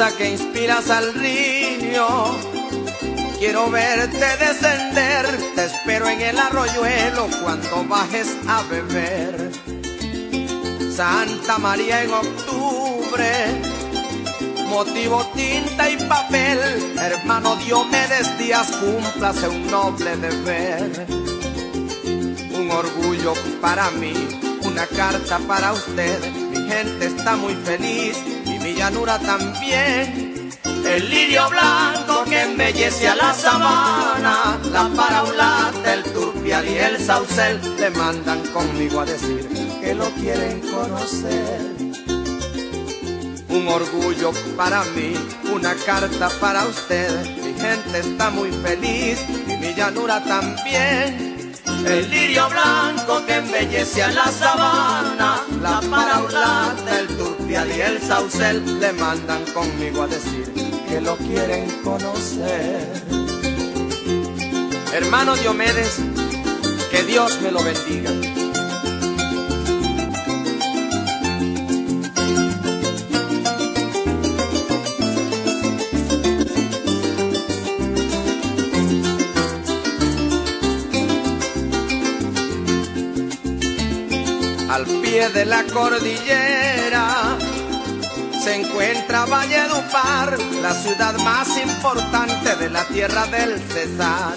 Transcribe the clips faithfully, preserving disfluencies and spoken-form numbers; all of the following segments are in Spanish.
brisa que inspiras al río, quiero verte descender, te espero en el arroyuelo cuando bajes a beber. Santa María en octubre, motivo tinta y papel, hermano Diomedes Díaz, cúmplase un noble deber. Un orgullo para mí, una carta para usted, mi gente está muy feliz y mi llanura también. El lirio blanco que embellece a la sabana, la paraulata, el turpial y el saucel, le mandan conmigo a decir que lo quieren conocer. Un orgullo para mí, una carta para usted, mi gente está muy feliz y mi llanura también. El lirio blanco que embellece a la sabana, la paraulata, el turpial y el saucel, le mandan conmigo a decir que lo quieren conocer. Hermano Diomedes, que Dios me lo bendiga. Al pie de la cordillera se encuentra Valledupar, la ciudad más importante de la tierra del Cesar.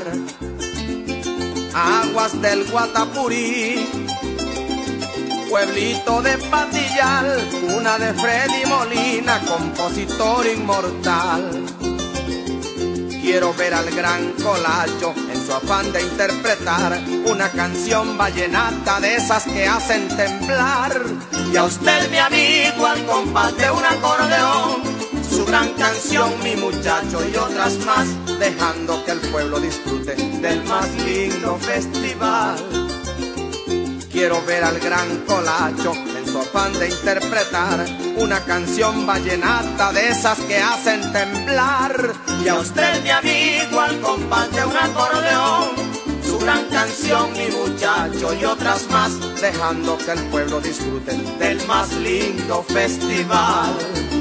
Aguas del Guatapurí, pueblito de Patillal, cuna de Freddy Molina, compositor inmortal. Quiero ver al gran Colacho en su afán de interpretar una canción vallenata de esas que hacen temblar. Y a usted, mi amigo, al compás de un acordeón, su gran canción, mi muchacho, y otras más, dejando que el pueblo disfrute del más lindo festival. Quiero ver al gran Colacho en su afán de interpretar una canción vallenata de esas que hacen temblar. Y a usted, mi amigo, al compás de un acordeón, su gran canción, mi muchacho, y otras más, dejando que el pueblo disfrute del más lindo festival.